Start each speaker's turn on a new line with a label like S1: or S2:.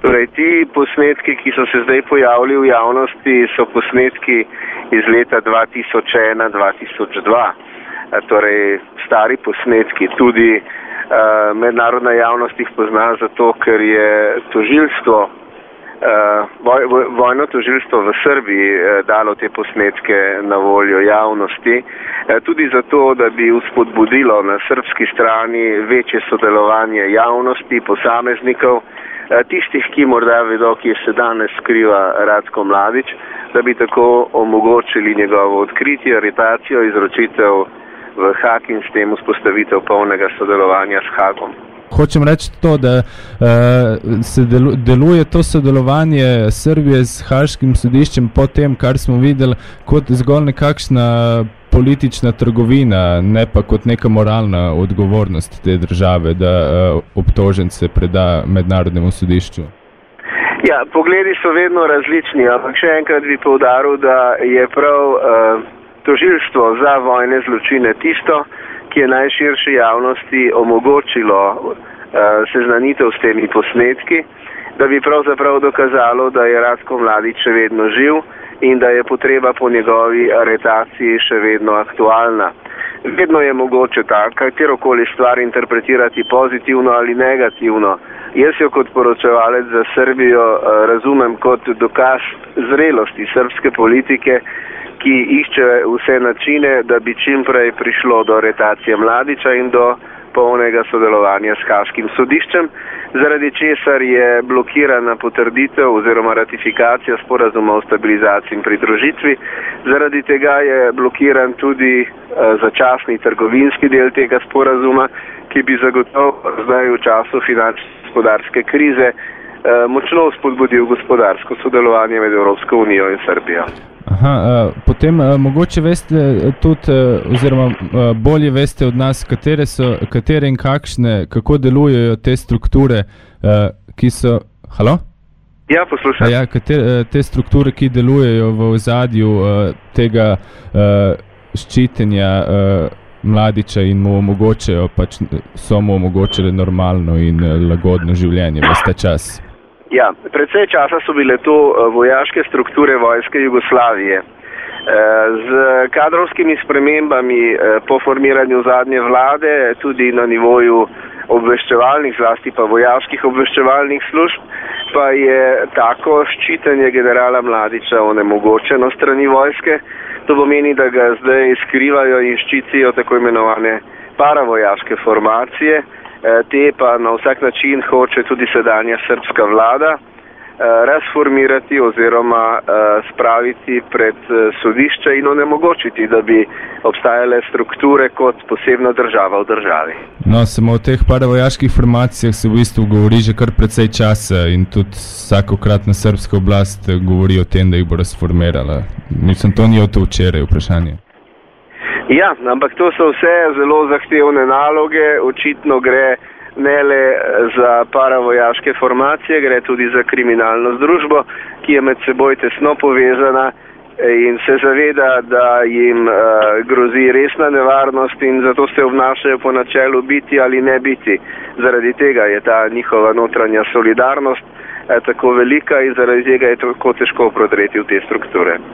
S1: Torej, ti posnetki, ki so se zdaj pojavili v javnosti, so posnetki iz leta 2001-2002. Torej, stari posnetki. Tudi mednarodna javnost jih pozna zato, ker je tožilstvo, vojno tožilstvo v Srbiji dalo te posnetke na voljo javnosti, tudi zato, da bi vzpodbudilo na srbski strani večje sodelovanje javnosti, posameznikov, tistih, ki morda vedo, kje se danes skriva Ratko Mladić, da bi tako omogočili njegovo odkritje, aretacijo, izročitev v Haag in s tem vzpostavitev polnega sodelovanja s Haagom.
S2: Hočem reči to, da se deluje to sodelovanje Srbije s Haaškim sodiščem po tem, kar smo videli, kot zgolj nekakšna politična trgovina, ne pa kot neka moralna odgovornost te države, da obtožence preda mednarodnemu sodišču.
S1: Ja, pogledi so vedno različni, ampak še enkrat bi poudaril, da je prav tožilstvo za vojne zločine tisto, ki je najširši javnosti omogočilo seznanitev s temi posnetki, da bi pravzaprav dokazalo, da je Ratko Mladić še vedno živ in da je potreba po njegovi aretaciji še vedno aktualna. Vedno je mogoče katerokoli stvar interpretirati pozitivno ali negativno. Jaz jo kot poročevalec za Srbijo razumem kot dokaz zrelosti srbske politike, ki išče vse načine, da bi čim prej prišlo do aretacije Mladića in do polnega sodelovanja s Haaškim sodiščem, zaradi česar je blokirana potrditev oziroma ratifikacija sporazuma o stabilizaciji in pridružitvi. Zaradi tega je blokiran tudi začasni trgovinski del tega sporazuma, ki bi zagotovo zdaj v času finančno-gospodarske krize močno spodbudil gospodarsko sodelovanje med Evropsko unijo in Srbijo.
S2: Potem mogoče veste tudi, oziroma bolje veste od nas, katere in kakšne, kako delujejo te strukture, ki so... Halo?
S1: Ja, poslušam.
S2: Te strukture, ki delujejo v ozadju tega ščitenja Mladića in mu omogočajo, so mu omogočile normalno in lagodno življenje ves ta čas.
S1: Ja, precej časa so bile to vojaške strukture vojske Jugoslavije. Z kadrovskimi spremembami po formiranju zadnje vlade, tudi na nivoju obveščevalnih, zlasti pa vojaških obveščevalnih služb, pa je tako ščitenje generala Mladića onemogočeno strani vojske. To pomeni, da ga zdaj skrivajo in ščitijo tako imenovane paravojaške formacije. Te pa na vsak način hoče tudi sedanja srbska vlada razformirati oziroma spraviti pred sodišče in onemogočiti, da bi obstajale strukture kot posebna država v državi.
S2: No, samo o teh paravojaških formacijah se v bistvu govori že kar precej časa in tudi vsakokratna srbska oblast govori o tem, da jih bo razformirala. Mislim, to ni to včeraj vprašanje.
S1: Ja, ampak to so vse zelo zahtevne naloge, očitno gre ne le za paravojaške formacije, gre tudi za kriminalno združbo, ki je med seboj tesno povezana in se zaveda, da jim grozi resna nevarnost in zato se obnašajo po načelu biti ali ne biti. Zaradi tega je ta njihova notranja solidarnost tako velika in zaradi tega je tako težko prodreti v te strukture.